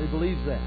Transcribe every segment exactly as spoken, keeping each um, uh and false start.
many believes that?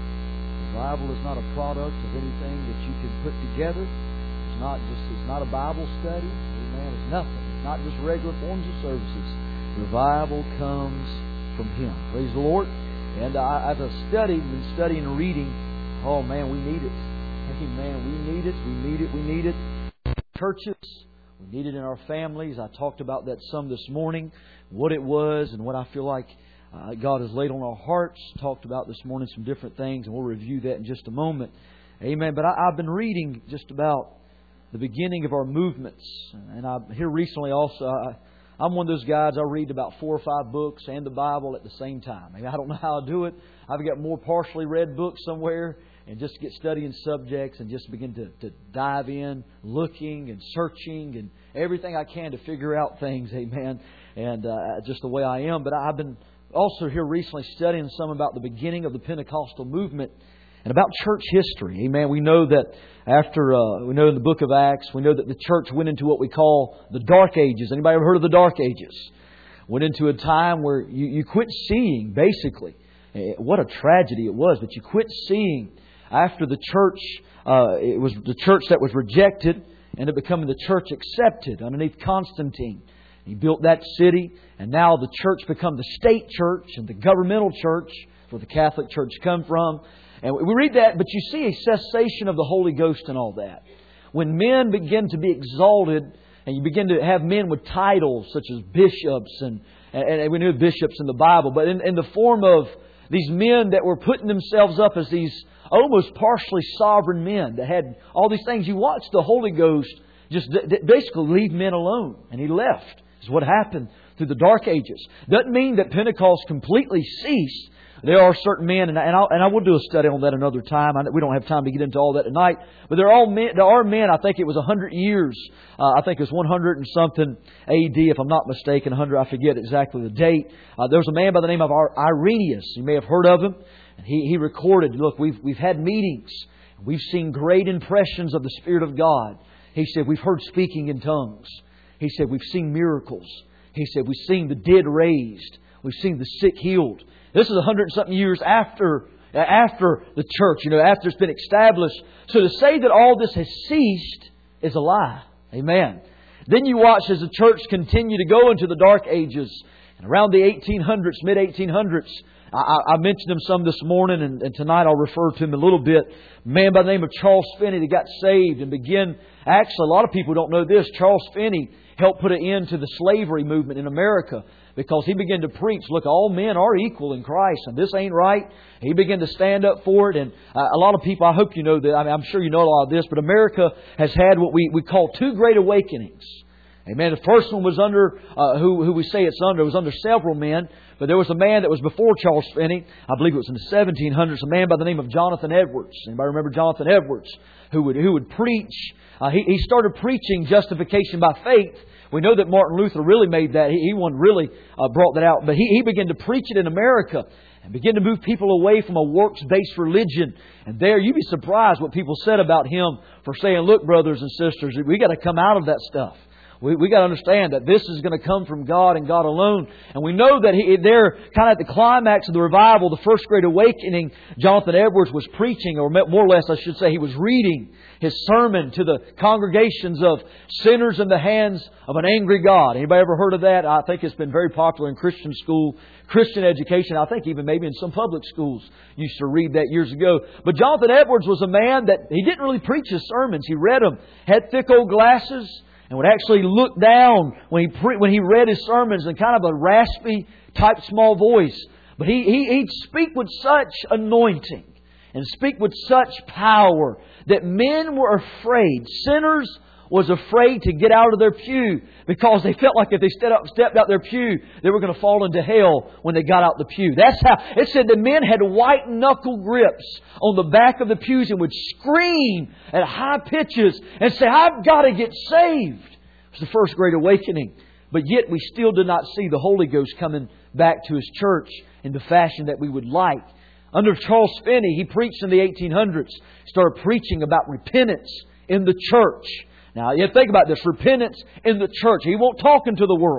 Revival is not a product of anything that you can put together. It's not just it's not a Bible study. Amen. It's nothing. It's not just regular forms of services. Revival comes from Him. Praise the Lord. And I, I've studied and studying and reading. Oh man, we need it. Amen. We need it. We need it. We need it. Churches. We need it in our families. I talked about that some this morning. What it was and what I feel like Uh, God has laid on our hearts. Talked about this morning some different things, and we'll review that in just a moment. Amen. But I, I've been reading just about the beginning of our movements, and I here recently also. I, I'm one of those guys. I read about four or five books and the Bible at the same time. I, mean, I don't know how I do it. I've got more partially read books somewhere, and just get studying subjects and just begin to, to dive in, looking and searching and everything I can to figure out things. Amen. And uh, just the way I am. But I've been also here recently studying some about the beginning of the Pentecostal movement and about church history. Amen. We know that after, uh, we know in the book of Acts, we know that the church went into what we call the Dark Ages. Anybody ever heard of the Dark Ages? Went into a time where you, you quit seeing, basically. What a tragedy it was, but you quit seeing after the church, uh, it was the church that was rejected and it becoming the church accepted underneath Constantine. He built that city, and now the church become the state church and the governmental church, where the Catholic Church come from. And we read that, but you see a cessation of the Holy Ghost and all that. When men begin to be exalted, and you begin to have men with titles such as bishops, and, and, and we knew bishops in the Bible, but in, in the form of these men that were putting themselves up as these almost partially sovereign men that had all these things. You watch the Holy Ghost just basically leave men alone, and He left. Is what happened through the Dark Ages. Doesn't mean that Pentecost completely ceased. There are certain men, and I, and, I'll, and I will do a study on that another time. I, we don't have time to get into all that tonight. But there are all men. There are men. I think it was a hundred years. Uh, I think it was one hundred and something A D, if I'm not mistaken. Hundred. I forget exactly the date. Uh, there was a man by the name of Irenaeus. You may have heard of him. He he recorded. Look, we've we've had meetings. We've seen great impressions of the Spirit of God. He said we've heard speaking in tongues. He said, we've seen miracles. He said, we've seen the dead raised. We've seen the sick healed. This is a hundred and something years after, after the church, you know, after it's been established. So to say that all this has ceased is a lie. Amen. Then you watch as the church continued to go into the Dark Ages. And around the eighteen hundreds, mid eighteen hundreds, I, I mentioned him some this morning, and, and tonight I'll refer to him a little bit. A man by the name of Charles Finney that got saved and began. Actually, a lot of people don't know this. Charles Finney helped put an end to the slavery movement in America because he began to preach, look, all men are equal in Christ, and this ain't right. He began to stand up for it, and uh, a lot of people, I hope you know that, I mean, I'm sure you know a lot of this, but America has had what we, we call two great awakenings. Amen. The first one was under, uh, who, who we say it's under, it was under several men. But there was a man that was before Charles Finney. I believe it was in the seventeen hundreds. A man by the name of Jonathan Edwards. Anybody remember Jonathan Edwards? Who would who would preach. Uh, he, he started preaching justification by faith. We know that Martin Luther really made that. He, he one really uh, brought that out. But he, he began to preach it in America. And began to move people away from a works-based religion. And there, you'd be surprised what people said about him for saying, look, brothers and sisters, we got to come out of that stuff. We we got to understand that this is going to come from God and God alone. And we know that he, they're kind of at the climax of the revival, the First Great Awakening. Jonathan Edwards was preaching, or more or less I should say, he was reading his sermon to the congregations of sinners in the hands of an angry God. Anybody ever heard of that? I think it's been very popular in Christian school, Christian education. I think even maybe in some public schools used to read that years ago. But Jonathan Edwards was a man that he didn't really preach his sermons. He read them, had thick old glasses, and would actually look down when he pre- when he read his sermons in kind of a raspy type small voice. But he, he he'd speak with such anointing and speak with such power that men were afraid. Sinners was afraid to get out of their pew because they felt like if they stepped, up, stepped out their pew, they were going to fall into hell when they got out the pew. That's how it said the men had white knuckle grips on the back of the pews and would scream at high pitches and say, I've got to get saved. It was the First Great Awakening. But yet we still did not see the Holy Ghost coming back to His church in the fashion that we would like. Under Charles Finney, he preached in the eighteen hundreds, started preaching about repentance in the church. Now, you think about this, repentance in the church. He wasn't talking to the world.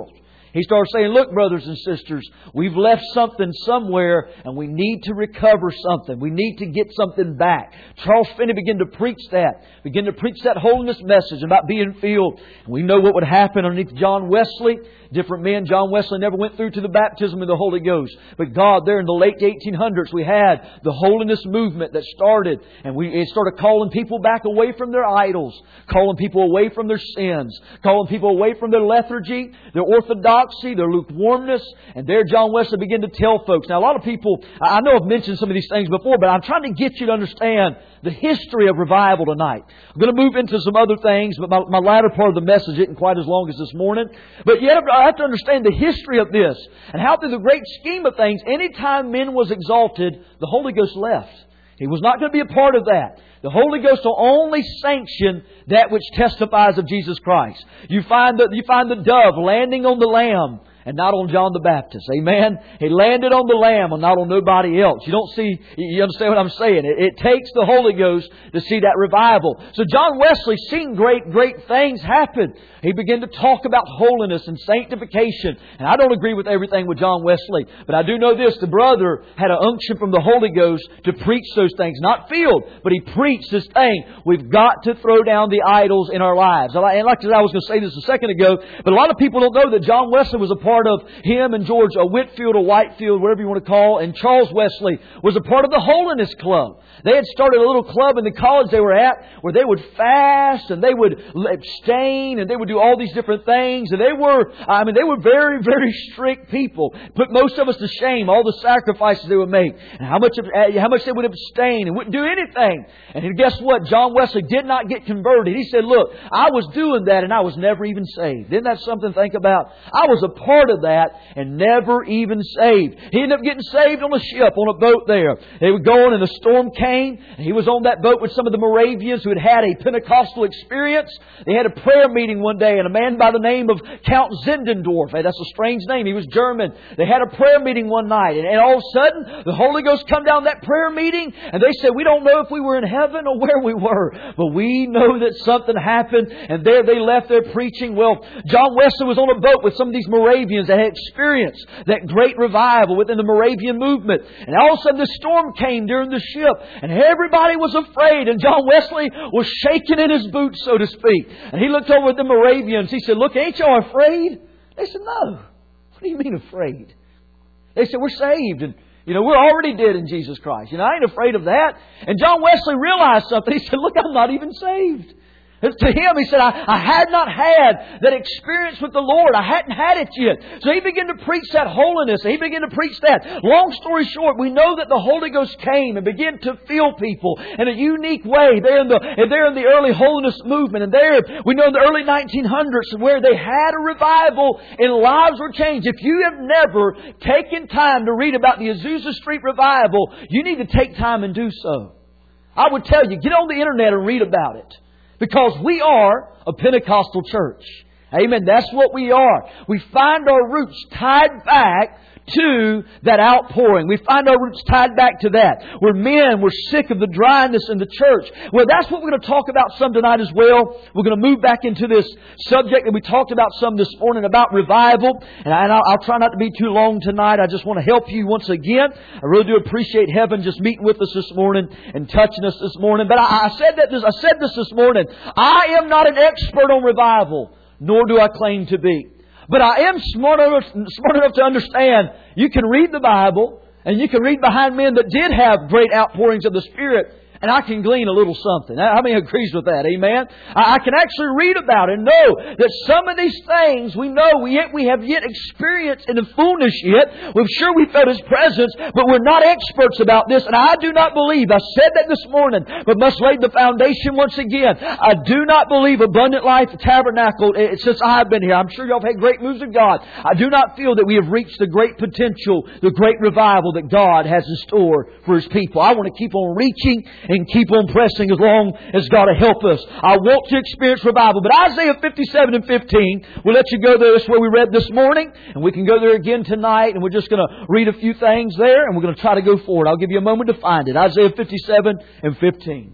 He started saying, look, brothers and sisters, we've left something somewhere and we need to recover something. We need to get something back. Charles Finney began to preach that. Began to preach that holiness message about being filled. And we know what would happen underneath John Wesley. Different men. John Wesley never went through to the baptism of the Holy Ghost. But God, there in the late eighteen hundreds, we had the holiness movement that started. And we it started calling people back away from their idols. Calling people away from their sins. Calling people away from their lethargy, their orthodoxy, their lukewarmness. And there John Wesley began to tell folks. Now a lot of people, I know I've mentioned some of these things before, but I'm trying to get you to understand the history of revival tonight. I'm going to move into some other things, but my, my latter part of the message isn't quite as long as this morning. But yet I have to understand the history of this and how through the great scheme of things, anytime men was exalted, the Holy Ghost left. He was not going to be a part of that. The Holy Ghost will only sanction that which testifies of Jesus Christ. You find the, you find the dove landing on the Lamb and not on John the Baptist. Amen? He landed on the Lamb and not on nobody else. You don't see, you understand what I'm saying? It, it takes the Holy Ghost to see that revival. So John Wesley seen great, great things happen. He began to talk about holiness and sanctification. And I don't agree with everything with John Wesley. But I do know this. The brother had an unction from the Holy Ghost to preach those things. Not filled, but he preached this thing. We've got to throw down the idols in our lives. And like I was going to say this a second ago, but a lot of people don't know that John Wesley was a part of him and George uh, Whitefield or Whitefield, whatever you want to call, and Charles Wesley was a part of the Holiness Club. They had started a little club in the college they were at where they would fast and they would abstain and they would do all these different things. And they were, I mean, they were very, very strict people. Put most of us to shame, all the sacrifices they would make and how much, how much they would abstain and wouldn't do anything. And guess what? John Wesley did not get converted. He said, look, I was doing that and I was never even saved. Isn't that something to think about? I was a part of that and never even saved. He ended up getting saved on a ship, on a boat there. They were going and the storm came. And he was on that boat with some of the Moravians who had had a Pentecostal experience. They had a prayer meeting one day and a man by the name of Count Zinzendorf. Hey, that's a strange name. He was German. They had a prayer meeting one night and, and all of a sudden the Holy Ghost come down that prayer meeting and they said, we don't know if we were in heaven or where we were, but we know that something happened. And there they left their preaching. Well, John Wesley was on a boat with some of these Moravians that had experienced that great revival within the Moravian movement. And all of a sudden the storm came during the ship. And everybody was afraid. And John Wesley was shaking in his boots, so to speak. And he looked over at the Moravians. He said, look, ain't y'all afraid? They said, no. What do you mean afraid? They said, we're saved. And, you know, we're already dead in Jesus Christ. You know, I ain't afraid of that. And John Wesley realized something. He said, look, I'm not even saved. To him, he said, I, I had not had that experience with the Lord. I hadn't had it yet. So he began to preach that holiness. He began to preach that. Long story short, we know that the Holy Ghost came and began to fill people in a unique way. There in the, there in the early holiness movement. And there, we know in the early nineteen hundreds where they had a revival and lives were changed. If you have never taken time to read about the Azusa Street revival, you need to take time and do so. I would tell you, get on the internet and read about it. Because we are a Pentecostal church. Amen. That's what we are. We find our roots tied back to that outpouring. We find our roots tied back to that. We're men. We're sick of the dryness in the church. Well, that's what we're going to talk about some tonight as well. We're going to move back into this subject that we talked about some this morning about revival. And I'll, I'll try not to be too long tonight. I just want to help you once again. I really do appreciate heaven just meeting with us this morning and touching us this morning. But I, I said that this, I said this this morning. I am not an expert on revival, nor do I claim to be. But I am smart enough, smart enough to understand you can read the Bible and you can read behind men that did have great outpourings of the Spirit. And I can glean a little something. How many agrees with that? Amen? I can actually read about it and know that some of these things we know we yet we have yet experienced in the fullness yet. We're sure we felt His presence, but we're not experts about this. And I do not believe, I said that this morning, but must lay the foundation once again. I do not believe Abundant Life Tabernacle, since I've been here, I'm sure y'all have had great moves of God. I do not feel that we have reached the great potential, the great revival that God has in store for His people. I want to keep on reaching and keep on pressing as long as God will help us. I want to experience revival. But Isaiah fifty-seven and fifteen, we'll let you go there. That's where we read this morning. And we can go there again tonight. And we're just going to read a few things there. And we're going to try to go forward. I'll give you a moment to find it. Isaiah fifty-seven and fifteen.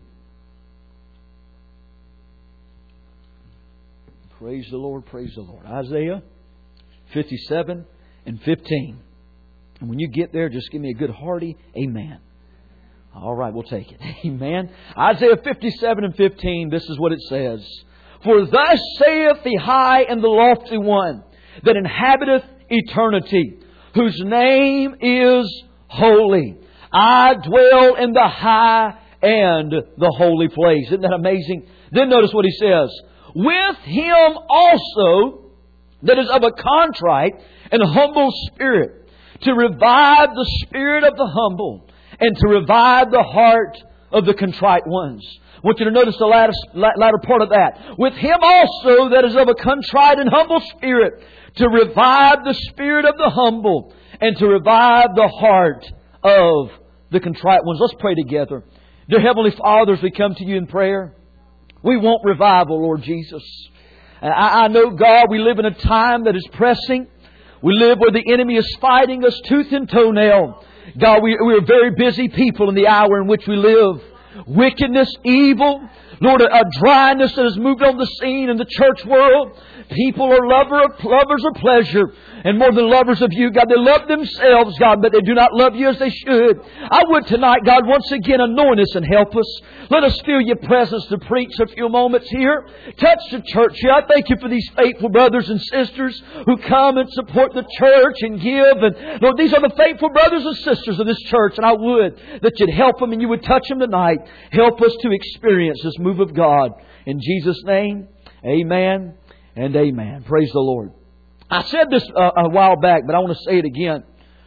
Praise the Lord. Praise the Lord. Isaiah fifty-seven and fifteen. And when you get there, just give me a good hearty amen. All right, we'll take it. Amen. Isaiah fifty-seven and fifteen, this is what it says. For thus saith the high and the lofty one that inhabiteth eternity, whose name is holy. I dwell in the high and the holy place. Isn't that amazing? Then notice what He says. With Him also that is of a contrite and humble spirit, to revive the spirit of the humble, and to revive the heart of the contrite ones. I want you to notice the latter, latter part of that. With Him also that is of a contrite and humble spirit, to revive the spirit of the humble, and to revive the heart of the contrite ones. Let's pray together. Dear Heavenly Father, as we come to You in prayer, we want revival, Lord Jesus. And I, I know, God, we live in a time that is pressing. We live where the enemy is fighting us tooth and toenail. God, we, we are very busy people in the hour in which we live. Wickedness, evil, Lord, a, a dryness that has moved on the scene in the church world. People are lover of, lovers of pleasure and more than lovers of You, God. They love themselves, God, but they do not love You as they should. I would tonight, God, once again anoint us and help us. Let us feel Your presence to preach a few moments here. Touch the church here. I thank You for these faithful brothers and sisters who come and support the church and give. And Lord, these are the faithful brothers and sisters of this church. And I would that You'd help them and You would touch them tonight. Help us to experience this move of God. In Jesus' name, amen and amen. Praise the Lord. I said this uh, a while back, but I want to say it again.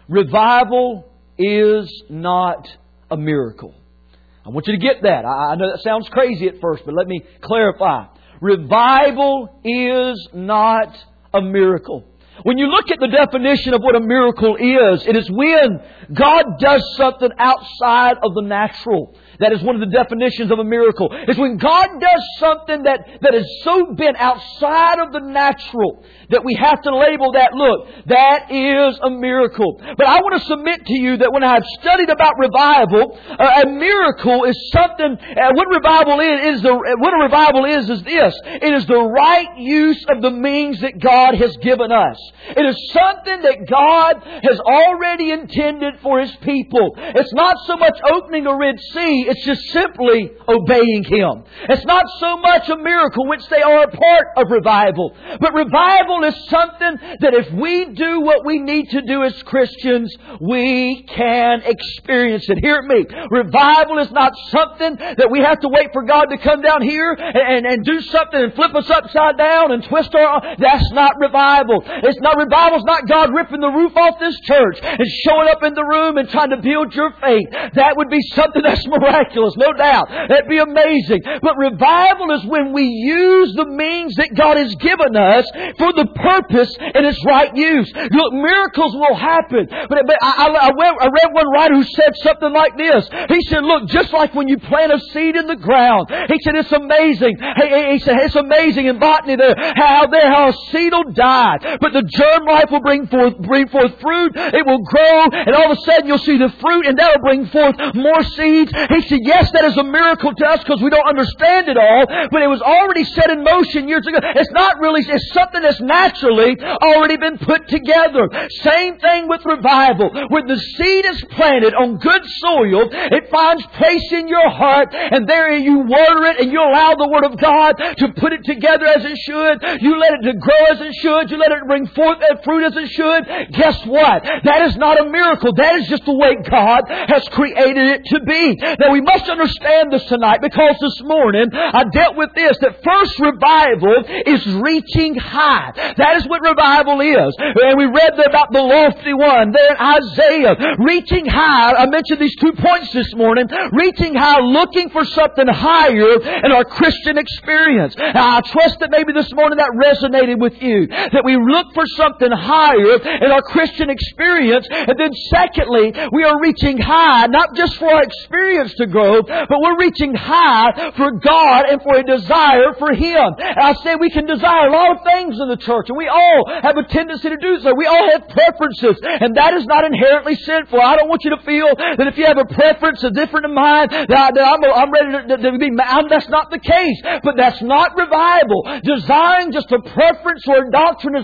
Revival is not a miracle. I want you to get that. I, I know that sounds crazy at first, but let me clarify. Revival is not a miracle. When you look at the definition of what a miracle is, it is when God does something outside of the natural. That is one of the definitions of a miracle. It's when God does something that, that has so been outside of the natural that we have to label that, look, that is a miracle. But I want to submit to you that when I've studied about revival, uh, a miracle is something, uh, what revival is, is the, what a revival is, is this. It is the right use of the means that God has given us. It is something that God has already intended for His people. It's not so much opening a Red Sea. It's just simply obeying Him. It's not so much a miracle, which they are a part of revival. But revival is something that if we do what we need to do as Christians, we can experience it. Hear me. Revival is not something that we have to wait for God to come down here and, and, and do something and flip us upside down and twist our... That's not revival. It's not revival. It's not God ripping the roof off this church and showing up in the room and trying to build your faith. That would be something that's miraculous. No doubt. That'd be amazing. But revival is when we use the means that God has given us for the purpose and its right use. Look, miracles will happen. But, but I, I, I, read, I read one writer who said something like this. He said, look, just like when you plant a seed in the ground. He said, it's amazing. He, he said, it's amazing in botany there how there how a seed will die. But the germ life will bring forth, bring forth fruit. It will grow. And all of a sudden you'll see the fruit and that will bring forth more seeds. He said, yes, that is a miracle to us because we don't understand it all, but it was already set in motion years ago. It's not really, it's something that's naturally already been put together. Same thing with revival. When the seed is planted on good soil, it finds place in your heart, and there you water it, and you allow the Word of God to put it together as it should. You let it to grow as it should. You let it bring forth that fruit as it should. Guess what? That is not a miracle. That is just the way God has created it to be. Now we must understand this tonight because this morning I dealt with this, that first revival is reaching high. That is what revival is. And we read about the lofty one there in Isaiah. Reaching high. I mentioned these two points this morning. Reaching high, looking for something higher in our Christian experience. Now, I trust that maybe this morning that resonated with you. That we look for something higher in our Christian experience. And then secondly, we are reaching high, not just for our experience to grow, but we're reaching high for God and for a desire for Him. And I say we can desire a lot of things in the church, and we all have a tendency to do so. We all have preferences, and that is not inherently sinful. I don't want you to feel that if you have a preference that's different than mine, that I'm, I'm ready to, to be mad. That's not the case. But that's not revival. Desiring just a preference or a doctrine is not revival.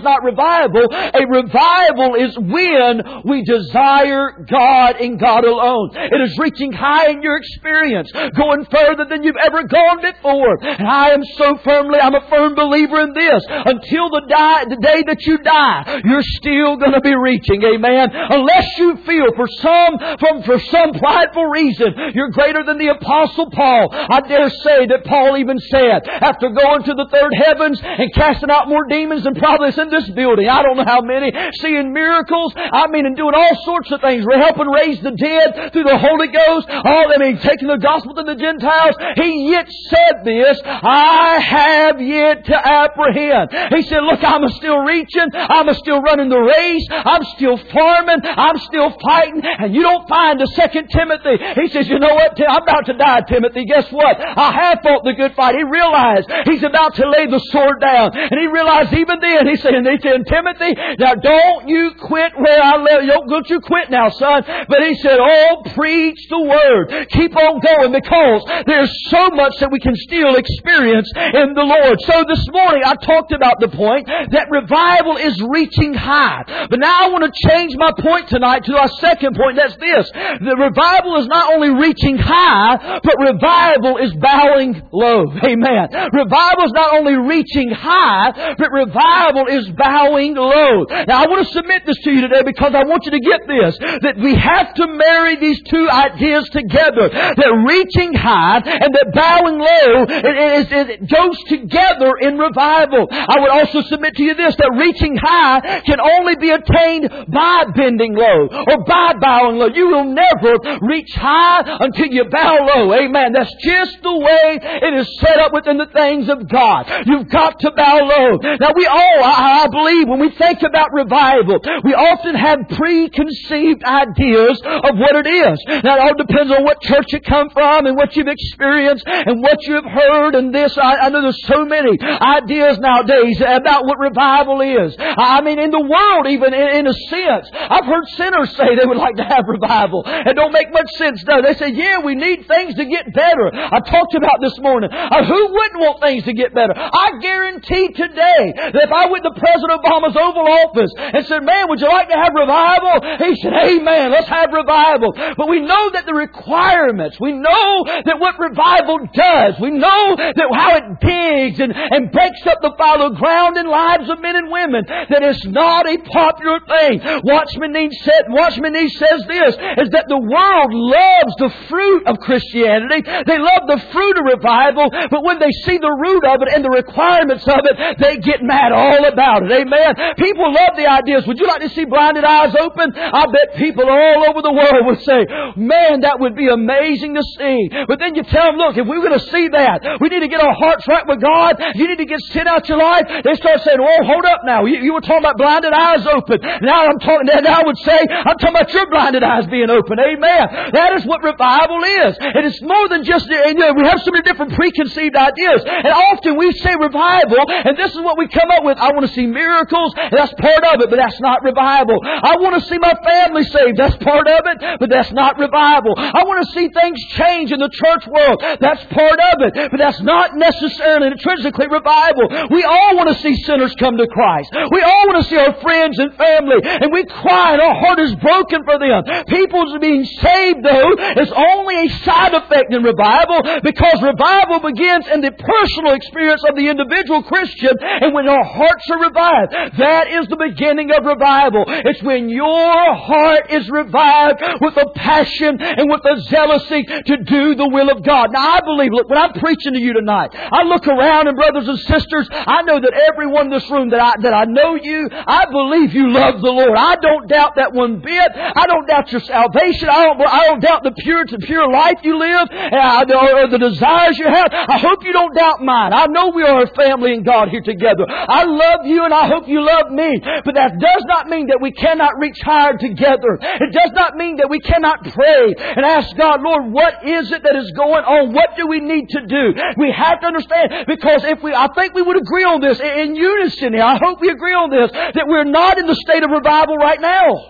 revival. A revival is when we desire God and God alone. It is reaching high in your experience, going further than you've ever gone before. And I am so firmly, I'm a firm believer in this. Until the, die, the day that you die, you're still going to be reaching. Amen. Unless you feel for some, from, for some prideful reason, you're greater than the Apostle Paul. I dare say that Paul even said, after going to the third heavens and casting out more demons than probably is in this building, I don't know how many, seeing miracles, I mean, and doing all sorts of things. We're helping raise the dead through the Holy Ghost. All, I mean, taking the gospel to the Gentiles. He yet said this, I have yet to apprehend. He said, look, I'm still reaching. I'm still running the race. I'm still farming. I'm still fighting. And you don't find a Second Timothy. He says, you know what? I'm about to die, Timothy. Guess what? I have fought the good fight. He realized he's about to lay the sword down. And he realized even then, he said, and he said, Timothy, now don't you quit where I left. Don't, don't you quit now, son. But he said, oh, preach the word. Keep on going, because there's so much that we can still experience in the Lord. So this morning I talked about the point that revival is reaching high. But now I want to change my point tonight to our second point. That's this. The revival is not only reaching high, but revival is bowing low. Amen. Revival is not only reaching high, but revival is bowing low. Now I want to submit this to you today because I want you to get this. That we have to marry these two ideas together. That reaching high and that bowing low, it, it, it goes together in revival. I would also submit to you this, that reaching high can only be attained by bending low or by bowing low. You will never reach high until you bow low. Amen. That's just the way it is set up within the things of God. You've got to bow low. Now we all, I, I believe, when we think about revival, we often have preconceived ideas of what it is. Now it all depends on what church you come from and what you've experienced and what you have heard and this. I, I know there's so many ideas nowadays about what revival is. I mean, in the world, even in, in a sense, I've heard sinners say they would like to have revival. It don't make much sense, though. They say, yeah, we need things to get better. I talked about this morning. Uh, who wouldn't want things to get better? I guarantee today that if I went to President Obama's Oval Office and said, man, would you like to have revival? He said, amen, let's have revival. But we know that the requirements, we know that what revival does, we know that how it digs and, and breaks up the fallow ground in lives of men and women, that it's not a popular thing. Watchman Nee said, Watchman Nee says this, is that the world loves the fruit of Christianity. They love the fruit of revival, but when they see the root of it and the requirements of it, they get mad all about it. Amen. People love the ideas. Would you like to see blinded eyes open? I bet people all over the world would say, man, that would be amazing to see. But then you tell them, look, if we're going to see that, we need to get our hearts right with God. You need to get sin out your life. They start saying, oh, hold up now. You, you were talking about blinded eyes open. Now I'm talking, now I would say, I'm talking about your blinded eyes being open. Amen. That is what revival is. And it's more than just, you know, we have so many different preconceived ideas. And often we say revival, and this is what we come up with. I want to see miracles, and that's part of it, but that's not revival. I want to see my family saved. That's part of it, but that's not revival. I want to see things change in the church world. That's part of it, but that's not necessarily intrinsically revival. We all want to see sinners come to Christ. We all want to see our friends and family, and we cry and our heart is broken for them. People being saved, though, is only a side effect in revival, because revival begins in the personal experience of the individual Christian, and when our hearts are revived, that is the beginning of revival. It's when your heart is revived with a passion and with a zealousy to do the will of God. Now I believe, look, when I'm preaching to you tonight, I look around and brothers and sisters, I know that everyone in this room that I, that I know you, I believe you love the Lord. I don't doubt that one bit. I don't doubt your salvation. I don't, I don't doubt the pure, the pure life you live uh, or the desires you have. I hope you don't doubt mine. I know we are a family in God here together. I love you and I hope you love me. But that does not mean that we cannot reach higher together. It does not mean that we cannot pray and ask God, Lord, what is it that is going on? What do we need to do? We have to understand, because if we, I think we would agree on this in unison here. I hope we agree on this, that we're not in the state of revival right now.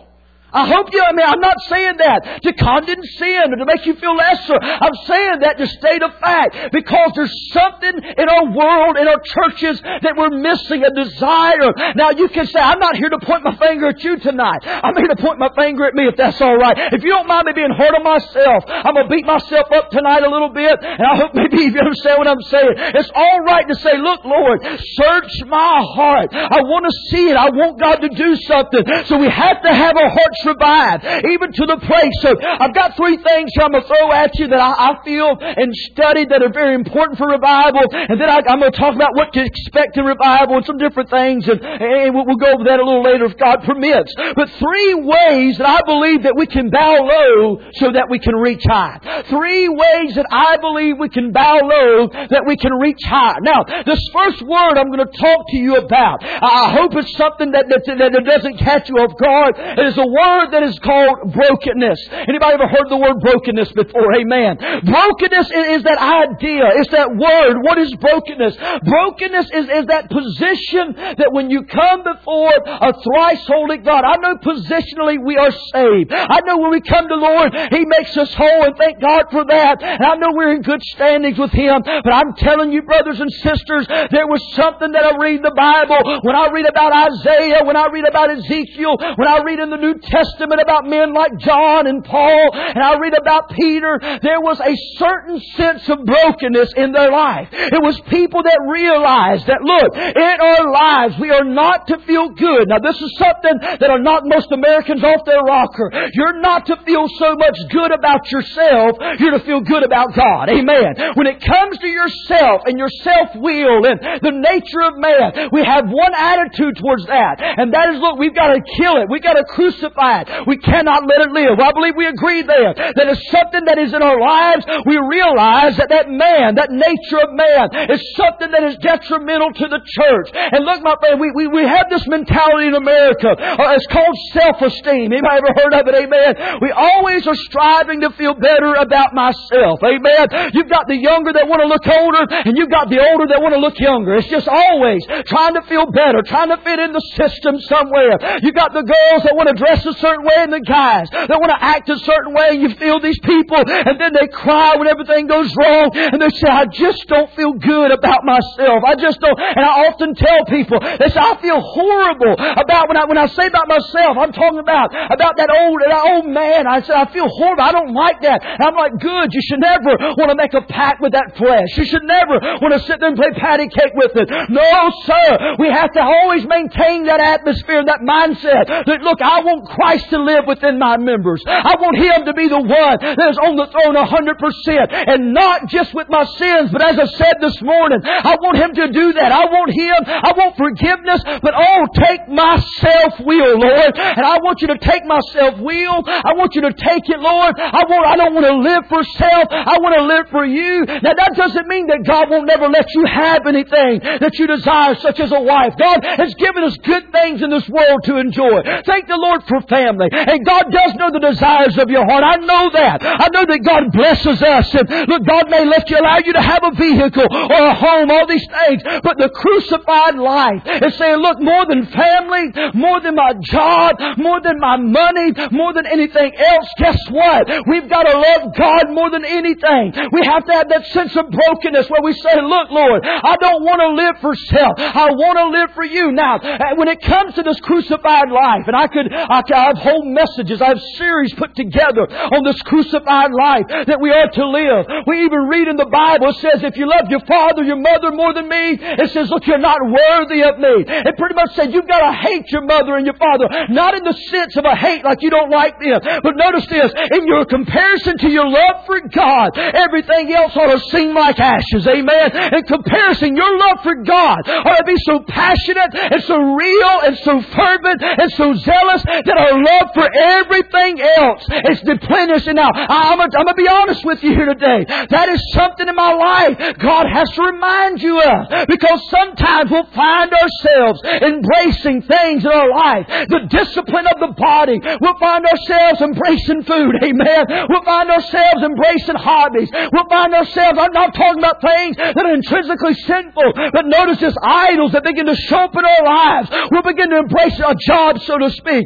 I hope you, I mean, I'm not saying that to condemn sin or to make you feel lesser. I'm saying that to state a fact, because there's something in our world, in our churches, that we're missing, a desire. Now you can say, I'm not here to point my finger at you tonight. I'm here to point my finger at me, if that's all right. If you don't mind me being hard on myself, I'm going to beat myself up tonight a little bit, and I hope maybe you understand what I'm saying. It's all right to say, look, Lord, search my heart. I want to see it. I want God to do something. So we have to have our hearts revived, even to the place. So I've got three things here I'm going to throw at you that I, I feel and studied that are very important for revival. And then I, I'm going to talk about what to expect in revival and some different things. And, and we'll, we'll go over that a little later if God permits. But three ways that I believe that we can bow low so that we can reach high. Three ways that I believe we can bow low that we can reach high. Now, this first word I'm going to talk to you about, I hope it's something that, that, that doesn't catch you off guard. It is a word that is called brokenness. Anybody ever heard the word brokenness before? Amen. Brokenness is, is that idea. It's that word. What is brokenness? Brokenness is, is that position that when you come before a thrice holy God, I know positionally we are saved. I know when we come to the Lord, He makes us whole, and thank God for that. And I know we're in good standings with Him. But I'm telling you, brothers and sisters, there was something that I read in the Bible. When I read about Isaiah, when I read about Ezekiel, when I read in the New Testament about men like John and Paul, and I read about Peter, there was a certain sense of brokenness in their life. It was people that realized that, look, in our lives we are not to feel good. Now this is something that will knock most Americans off their rocker. You're not to feel so much good about yourself, you're to feel good about God. Amen. When it comes to yourself and your self-will and the nature of man, we have one attitude towards that, and that is, look, we've got to kill it. We've got to crucify it. We cannot let it live. Well, I believe we agree there that it's something that is in our lives. We realize that that man, that nature of man, is something that is detrimental to the church. And look, my friend, we, we, we have this mentality in America. Uh, it's called self-esteem. Anybody ever heard of it? Amen. We always are striving to feel better about myself. Amen. You've got the younger that want to look older, and you've got the older that want to look younger. It's just always trying to feel better, trying to fit in the system somewhere. You've got the girls that want to dress a certain way, and the guys that want to act a certain way. You feel these people, and then they cry when everything goes wrong, and they say, I just don't feel good about myself. I just don't. And I often tell people, they say, I feel horrible about when I when I say about myself. I'm talking about about that old that old man. I said, I feel horrible. I don't like that. And I'm like, good. You should never want to make a pact with that flesh. You should never want to sit there and play patty cake with it. No, sir. We have to always maintain that atmosphere, that mindset. That, look, I want Christ to live within my members. I want Him to be the one that is on the throne one hundred percent. And not just with my sins, but as I said this morning, I want Him to do that. I want Him. I want forgiveness. But oh, take my self-will, Lord. And I want You to take my self-will. I want You to take it, Lord. I want. I don't want to live for self. I want to live for You. Now that doesn't mean that God won't never let you have anything that you desire, such as a wife. God has given us good things in this world to enjoy. Thank the Lord for family. And God does know the desires of your heart. I know that. I know that God blesses us. And look, God may let you allow you to have a vehicle or a home, all these things. But the crucified life is saying, look, more than family, more than my job, more than my money, more than anything else, guess what? We've got to love God more than anything. We have to have that sense of brokenness where we say, look, Lord, I don't want to live for self. I want to live for You. Now, when it comes to this crucified life, and I could, I, could, I have whole messages, I have series put together on this crucified life that we are to live. We even read in the Bible, it says, if you love your father, your mother more than me, it says, look, you're not worthy of me. It pretty much said you've got to hate your mother and your father. Not in the sense of a hate like you don't like them. But notice this, in your comparison to your love for God, everything else ought to seem like ashes. Amen. In comparison, your love for God ought to be so passionate and so real and so fervent and so zealous that our love for everything else is depleted. And now, I'm going to be honest with you here today. That is something in my life God has to remind you of. Because sometimes we'll find ourselves embracing things in our life. The discipline of the body. We'll find ourselves embracing food. Amen. We'll find ourselves embracing hobbies. We'll find ourselves, I'm not talking about things that are intrinsically sinful. But notice this, idols that begin to show up in our lives. We'll begin to embrace a job, so to speak. Or a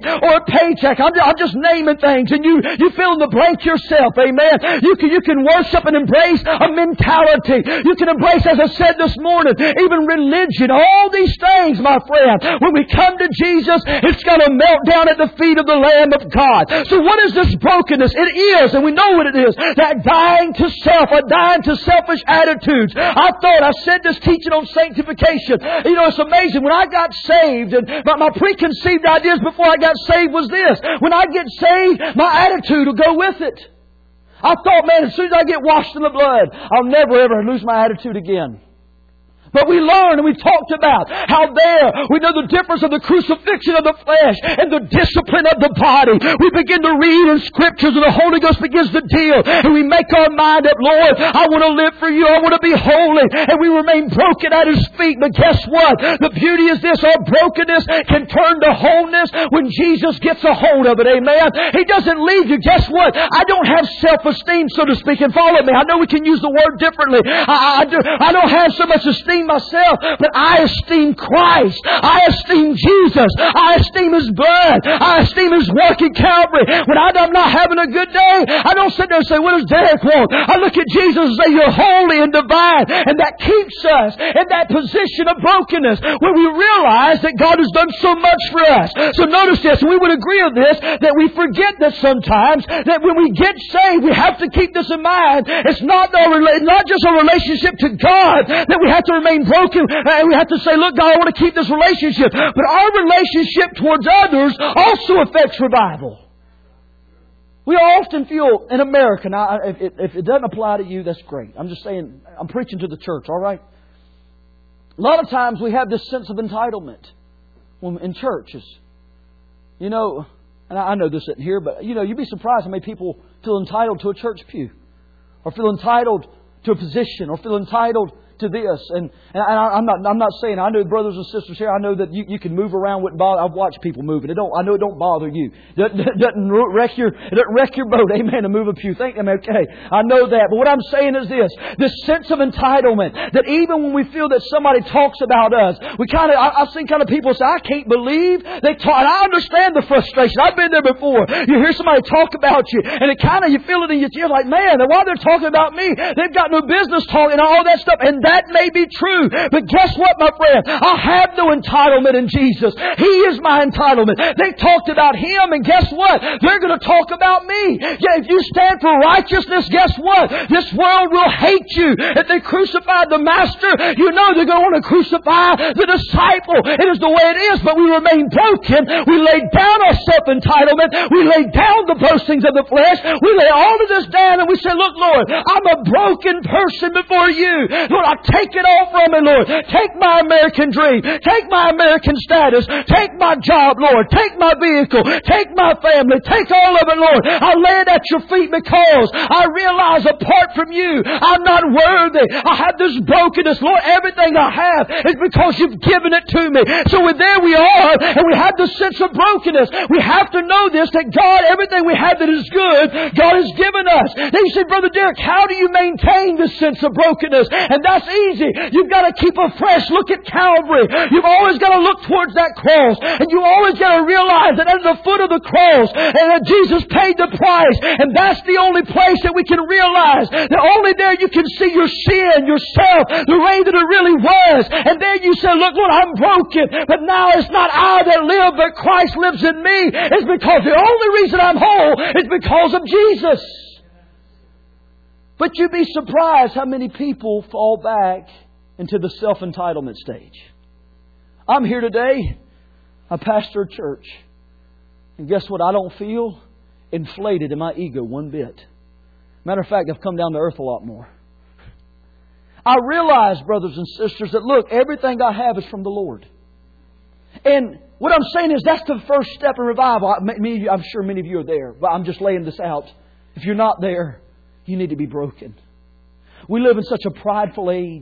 paycheck. I'm, I'm just naming things. And you, you fill in the blank yourself. Amen. You can, you can worship and embrace a mentality. You can embrace, as I said this morning, even religion. All these things, my friend. When we come to Jesus, it's got to melt down at the feet of the Lamb of God. So what is this brokenness? It is, and we know what it is, that dying to self, a dying to selfish attitudes. I thought, I said this teaching on sanctification. You know, it's amazing. When I got saved, and my, my preconceived ideas before I got saved was this. When I get saved, my attitude will go with it. I thought, man, as soon as I get washed in the blood, I'll never ever lose my attitude again. But we learned and we talked about how there we know the difference of the crucifixion of the flesh and the discipline of the body. We begin to read in Scriptures and the Holy Ghost begins to deal. And we make our mind up, Lord, I want to live for You. I want to be holy. And we remain broken at His feet. But guess what? The beauty is this. Our brokenness can turn to wholeness when Jesus gets a hold of it. Amen. He doesn't leave you. Guess what? I don't have self-esteem, so to speak. And follow me. I know we can use the word differently. I, I, do, I don't have so much esteem myself, but I esteem Christ. I esteem Jesus. I esteem His blood. I esteem His work in Calvary. When I'm not having a good day, I don't sit there and say, what does Derek want? I look at Jesus and say, You're holy and divine. And that keeps us in that position of brokenness where we realize that God has done so much for us. So notice this, and we would agree on this, that we forget that sometimes, that when we get saved, we have to keep this in mind. It's not, the, not just a relationship to God that we have to remain broken, and we have to say, look, God, I want to keep this relationship. But our relationship towards others also affects revival. We often feel in America, now, if, if it doesn't apply to you, that's great. I'm just saying, I'm preaching to the church, all right? A lot of times we have this sense of entitlement in churches. You know, and I know this isn't here, but you know, you'd be surprised how many people feel entitled to a church pew, or feel entitled to a position, or feel entitled to this. And, and I, I'm not I'm not saying, I know brothers and sisters here, I know that you, you can move around, wouldn't bother. I've watched people moving. It don't, I know it don't bother you. It doesn't, it doesn't wreck your it doesn't wreck your boat, amen, to move a pew. Think I'm okay. I know that. But what I'm saying is this, this sense of entitlement, that even when we feel that somebody talks about us, we kind of, I, I've seen kind of people say, I can't believe they talk. And I understand the frustration. I've been there before. You hear somebody talk about you, and it kind of, you feel it in your ear like, man, why they're talking about me? They've got no business talking and all that stuff. And that may be true. But guess what, my friend? I have no entitlement in Jesus. He is my entitlement. They talked about Him, and guess what? They're going to talk about me. Yeah, if you stand for righteousness, guess what? This world will hate you. If they crucified the Master, you know they're going to want to crucify the disciple. It is the way it is, but we remain broken. We lay down our self-entitlement. We lay down the boastings of the flesh. We lay all of this down, and we say, look, Lord, I'm a broken person before You. Lord, I take it all from me, Lord. Take my American dream. Take my American status. Take my job, Lord. Take my vehicle. Take my family. Take all of it, Lord. I lay it at Your feet because I realize apart from You, I'm not worthy. I have this brokenness. Lord, everything I have is because You've given it to me. So with there we are, and we have this sense of brokenness. We have to know this, that God, everything we have that is good, God has given us. Then you say, Brother Derek, how do you maintain this sense of brokenness? And that's easy. You've got to keep a fresh look at Calvary. You've always got to look towards that cross. And you always got to realize that at the foot of the cross, and that Jesus paid the price. And that's the only place that we can realize that only there you can see your sin, yourself, the way that it really was. And then you say, look, Lord, I'm broken. But now it's not I that live, but Christ lives in me. It's because the only reason I'm whole is because of Jesus. But you'd be surprised how many people fall back into the self-entitlement stage. I'm here today. I pastor a church. And guess what? I don't feel inflated in my ego one bit. Matter of fact, I've come down to earth a lot more. I realize, brothers and sisters, that look, everything I have is from the Lord. And what I'm saying is that's the first step in revival. Many, I'm sure many of you are there, but I'm just laying this out. If you're not there, you need to be broken. We live in such a prideful age.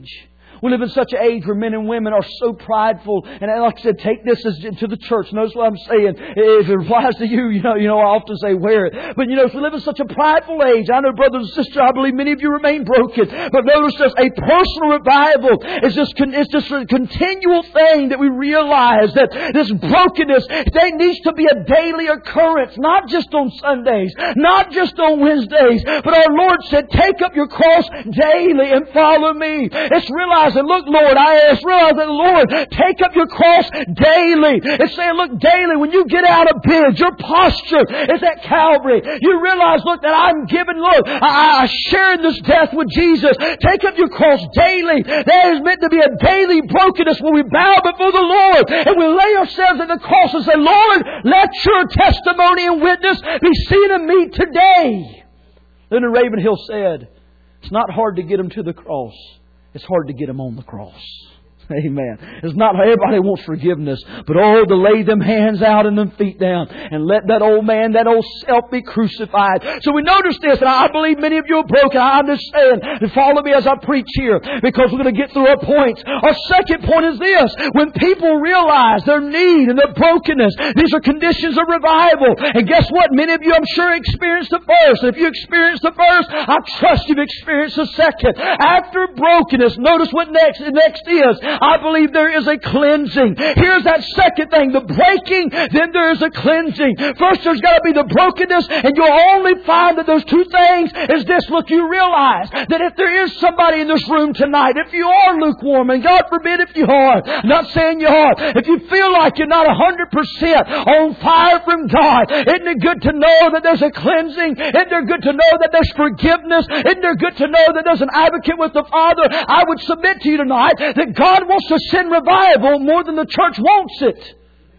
We live in such an age where men and women are so prideful. And like I said, take this as to the church. Notice what I'm saying. If it applies to you, you know, you know, I often say wear it. But you know, if we live in such a prideful age, I know, brothers and sisters, I believe many of you remain broken. But notice this, a personal revival is just, it's just a continual thing that we realize that this brokenness, there needs to be a daily occurrence, not just on Sundays, not just on Wednesdays, but our Lord said, take up your cross daily and follow me. It's realizing, look, Lord, I ask, realize that, Lord, take up your cross daily. It's saying, look, daily, when you get out of bed, your posture is at Calvary. You realize, look, that I'm giving, look, I, I shared this death with Jesus. Take up your cross daily. That is meant to be a daily brokenness when we bow before the Lord and we lay ourselves at the cross and say, Lord, let your testimony and witness be seen in me today. Leonard Ravenhill said, it's not hard to get them to the cross. It's hard to get them on the cross. Amen. It's not everybody wants forgiveness, but oh, to lay them hands out and them feet down and let that old man, that old self be crucified. So we notice this, and I believe many of you are broken. I understand. And follow me as I preach here, because we're going to get through our points. Our second point is this. When people realize their need and their brokenness, these are conditions of revival. And guess what? Many of you, I'm sure, experienced the first. And if you experienced the first, I trust you've experienced the second. After brokenness, notice what next, next is. I believe there is a cleansing. Here's that second thing, the breaking, then there is a cleansing. First there's got to be the brokenness, and you'll only find that those two things is this. Look, you realize that if there is somebody in this room tonight, if you are lukewarm, and God forbid if you are, I'm not saying you are, if you feel like you're not one hundred percent on fire from God, isn't it good to know that there's a cleansing? Isn't it good to know that there's forgiveness? Isn't it good to know that there's an advocate with the Father? I would submit to you tonight that God wants to send revival more than the church wants it.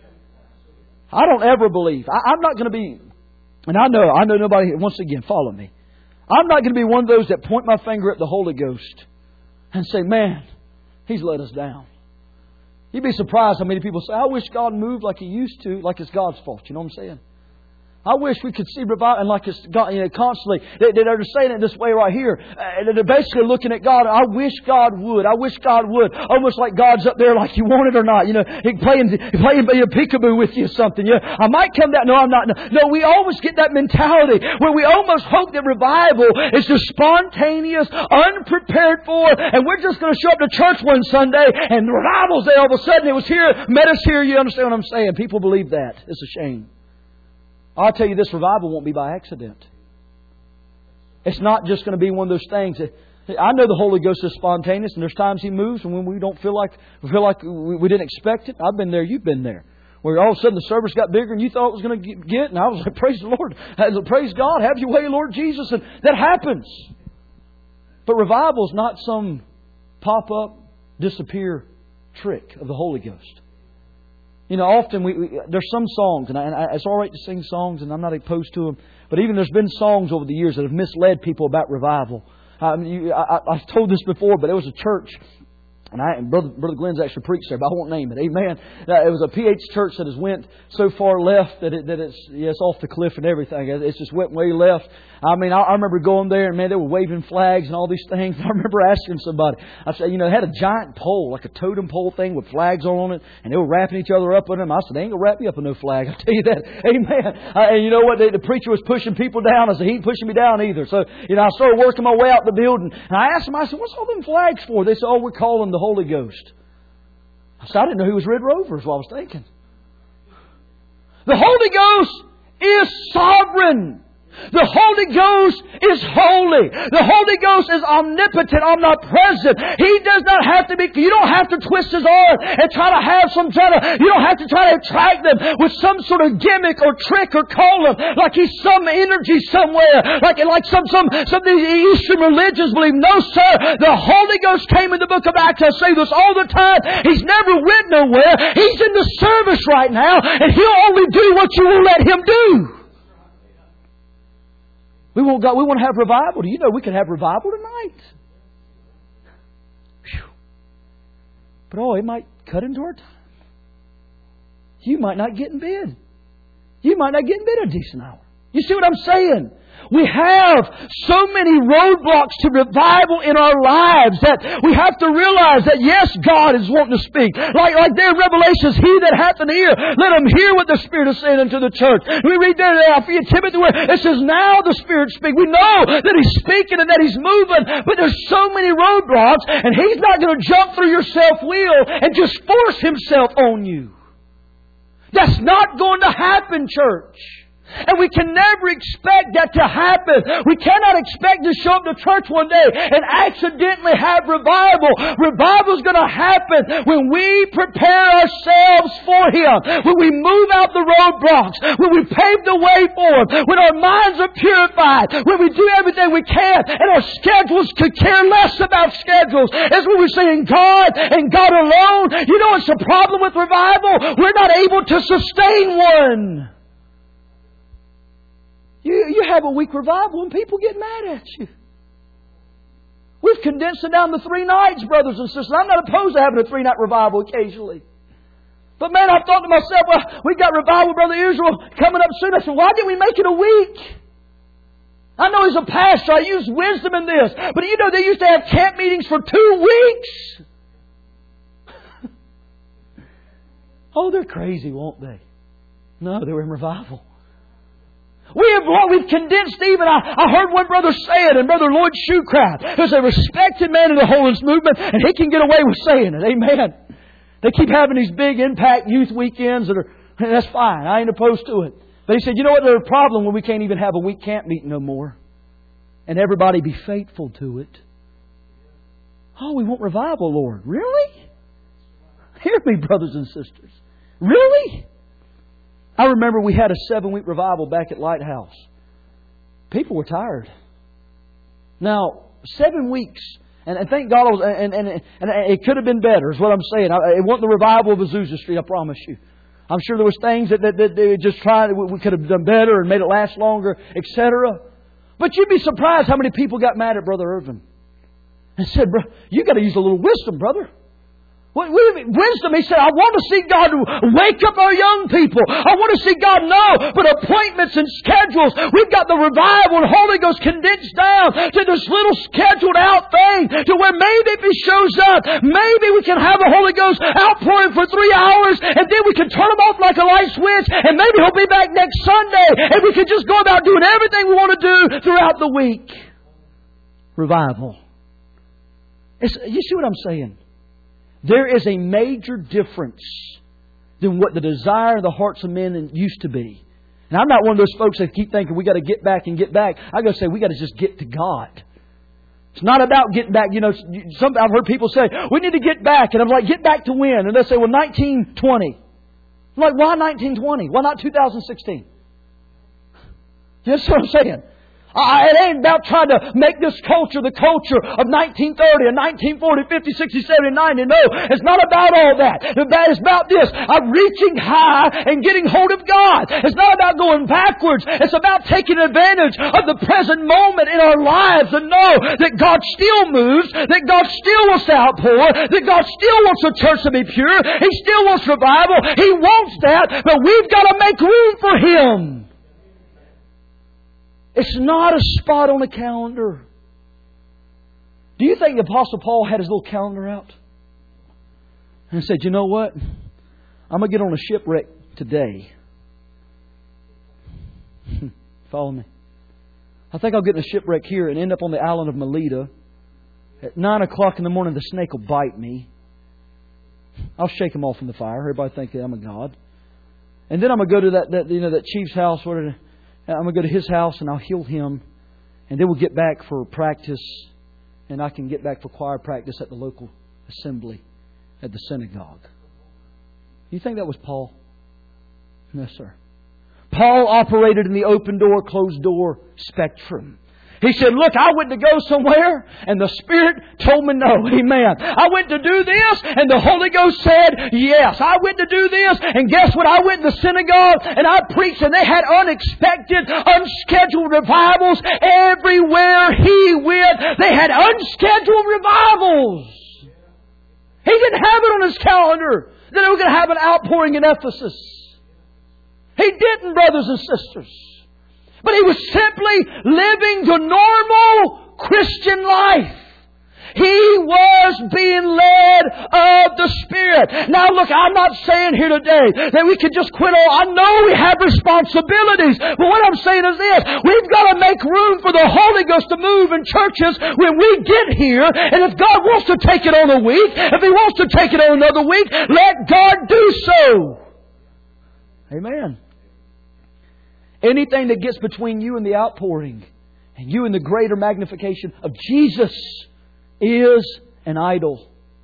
I don't ever believe. I, I'm not going to be, and I know, I know nobody, once again, follow me. I'm not going to be one of those that point my finger at the Holy Ghost and say, man, He's let us down. You'd be surprised how many people say, I wish God moved like He used to, like it's God's fault. You know what I'm saying? I wish we could see revival, and like it's God, you know, constantly. They, they're saying it this way right here. Uh, they're basically looking at God. I wish God would. I wish God would. Almost like God's up there, like you want it or not. You know, He playing, playing you know, peekaboo with you or something. You know, I might come down. No, I'm not. No, no, we always get that mentality where we almost hope that revival is just spontaneous, unprepared for, and we're just going to show up to church one Sunday and the revival's there. All of a sudden, it was here, met us here. You understand what I'm saying? People believe that. It's a shame. I'll tell you, this revival won't be by accident. It's not just going to be one of those things. I know the Holy Ghost is spontaneous, and there's times He moves, and when we don't feel like we feel like we didn't expect it. I've been there. You've been there. Where all of a sudden the service got bigger, and you thought it was going to get, and I was like, "Praise the Lord, praise God, have Your way, Lord Jesus," and that happens. But revival is not some pop-up, disappear trick of the Holy Ghost. You know, often we, we there's some songs, and, I, and I, it's all right to sing songs, and I'm not opposed to them. But even there's been songs over the years that have misled people about revival. I mean, you, I, I've told this before, but there was a church, and I and Brother, Brother Glenn's actually preached there, but I won't name it. Amen. Uh, it was a P H church that has went so far left that, it, that it's yeah, it's off the cliff and everything. It's just went way left. I mean, I, I remember going there, and man, they were waving flags and all these things. I remember asking somebody, I said, you know, they had a giant pole, like a totem pole thing with flags on it, and they were wrapping each other up with them. I said, they ain't gonna wrap me up in no flag. I'll tell you that. Amen. Uh, and you know what? The, the preacher was pushing people down. I said, he ain't pushing me down either. So, you know, I started working my way out the building, and I asked them, I said, what's all them flags for? They said, oh, we're calling the Holy Ghost. I said, I didn't know who was Red Rover, is what I was thinking. The Holy Ghost is sovereign. The Holy Ghost is holy. The Holy Ghost is omnipotent, omnipresent. He does not have to be, you don't have to twist His arm and try to have some try to, you don't have to try to attract them with some sort of gimmick or trick or call them like He's some energy somewhere, like, like some, some, some of these Eastern religions believe. No, sir. The Holy Ghost came in the book of Acts. I say this all the time. He's never went nowhere. He's in the service right now, and He'll only do what you will let Him do. We want God, we want to have revival. Do you know we can have revival tonight? Whew. But oh, it might cut into our time. You might not get in bed. You might not get in bed at a decent hour. You see what I'm saying? We have so many roadblocks to revival in our lives that we have to realize that yes, God is wanting to speak. Like, like there in Revelations, he that hath an ear, let him hear what the Spirit is saying unto the church. We read there in Timothy where it says, now the Spirit speaks. We know that He's speaking and that He's moving, but there's so many roadblocks, and He's not going to jump through your self-will and just force Himself on you. That's not going to happen, church. And we can never expect that to happen. We cannot expect to show up to church one day and accidentally have revival. Revival is going to happen when we prepare ourselves for Him. When we move out the roadblocks. When we pave the way for Him. When our minds are purified. When we do everything we can. And our schedules could care less about schedules. As we were saying, God and God alone. You know what's the problem with revival? We're not able to sustain one. You, you have a weak revival and people get mad at you. We've condensed it down to three nights, brothers and sisters. I'm not opposed to having a three-night revival occasionally. But man, I've thought to myself, well, we got revival, Brother Israel, coming up soon. I said, why didn't we make it a week? I know he's a pastor. I use wisdom in this. But you know, they used to have camp meetings for two weeks. Oh, they're crazy, won't they? No, they were in revival. We have, we've condensed even, I, I heard one brother say it, and Brother Lloyd Shoecraft, who's a respected man in the holiness movement, and he can get away with saying it. Amen. They keep having these big impact youth weekends that are, and that's fine. I ain't opposed to it. But he said, you know what, there's a problem when we can't even have a week camp meeting no more. And everybody be faithful to it. Oh, we want revival, Lord. Really? Hear me, brothers and sisters. Really? I remember we had a seven-week revival back at Lighthouse. People were tired. Now, seven weeks, and, and thank God, it was, and, and, and, and it could have been better, is what I'm saying. It wasn't the revival of Azusa Street, I promise you. I'm sure there was things that, that, that they just tried, we could have done better and made it last longer, et cetera. But you'd be surprised how many people got mad at Brother Irvin and said, "Bro, you got to use a little wisdom, brother." Wisdom, he said, I want to see God wake up our young people. I want to see God know. But appointments and schedules, we've got the revival and Holy Ghost condensed down to this little scheduled out thing to where maybe if He shows up, maybe we can have the Holy Ghost outpouring for three hours and then we can turn Him off like a light switch and maybe He'll be back next Sunday and we can just go about doing everything we want to do throughout the week. Revival. It's, you see what I'm saying? There is a major difference than what the desire of the hearts of men used to be. And I'm not one of those folks that keep thinking we got to get back and get back. I got to say we got to just get to God. It's not about getting back. You know, some, I've heard people say we need to get back, and I'm like, get back to when? And they say, well, nineteen twenty. I'm like, why nineteen twenty? Why not two thousand sixteen? You know what I'm saying? Uh, it ain't about trying to make this culture the culture of nineteen thirty and nineteen forty, fifty, sixty, seventy, ninety. No, it's not about all that. It's about this. I'm reaching high and getting hold of God. It's not about going backwards. It's about taking advantage of the present moment in our lives and know that God still moves, that God still wants to outpour, that God still wants the church to be pure. He still wants revival. He wants that, but we've got to make room for Him. It's not a spot on the calendar. Do you think the Apostle Paul had his little calendar out and said, you know what? I'm going to get on a shipwreck today. Follow me. I think I'll get in a shipwreck here and end up on the island of Melita. At nine o'clock in the morning, the snake will bite me. I'll shake him off from the fire. Everybody think that I'm a god. And then I'm going to go to that, that you know that chief's house. What did I'm going to go to his house and I'll heal him. And then we'll get back for practice. And I can get back for choir practice at the local assembly, at the synagogue. You think that was Paul? No, sir. Paul operated in the open door, closed door spectrum. He said, look, I went to go somewhere and the Spirit told me no. Amen. I went to do this and the Holy Ghost said yes. I went to do this and guess what? I went to the synagogue and I preached and they had unexpected, unscheduled revivals everywhere he went. They had unscheduled revivals. He didn't have it on his calendar that they were going to have an outpouring in Ephesus. He didn't, brothers and sisters. But he was simply living the normal Christian life. He was being led of the Spirit. Now look, I'm not saying here today that we can just quit all. I know we have responsibilities. But what I'm saying is this. We've got to make room for the Holy Ghost to move in churches when we get here. And if God wants to take it on a week, if He wants to take it on another week, let God do so. Amen. Anything that gets between you and the outpouring and you and the greater magnification of Jesus is an idol.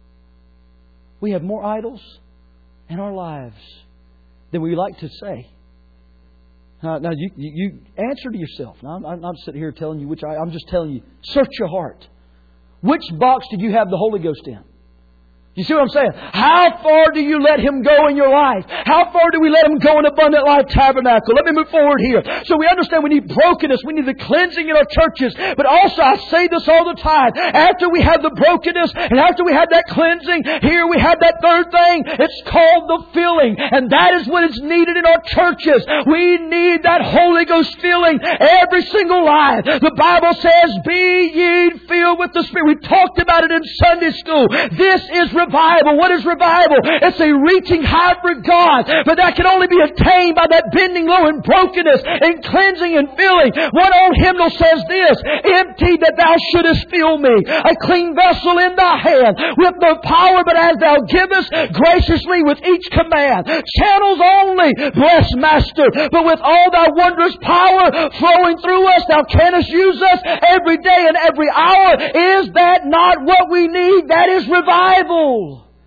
We have more idols in our lives than we like to say. Now, now you, you, you answer to yourself. Now, I'm, I'm not sitting here telling you which I, I'm just telling you, search your heart. Which box did you have the Holy Ghost in? You see what I'm saying? How far do you let Him go in your life? How far do we let Him go in Abundant Life Tabernacle? Let me move forward here. So we understand we need brokenness. We need the cleansing in our churches. But also, I say this all the time. After we have the brokenness and after we have that cleansing, here we have that third thing. It's called the filling. And that is what is needed in our churches. We need that Holy Ghost filling every single life. The Bible says, be ye filled with the Spirit. We talked about it in Sunday school. This is revival. What is revival? It's a reaching high for God. But that can only be attained by that bending low and brokenness and cleansing and filling. One old hymnal says this, empty that thou shouldest fill me, a clean vessel in thy hand, with no power but as thou givest, graciously with each command. Channels only, bless Master, but with all thy wondrous power flowing through us, thou canst use us every day and every hour. Is that not what we need? That is revival.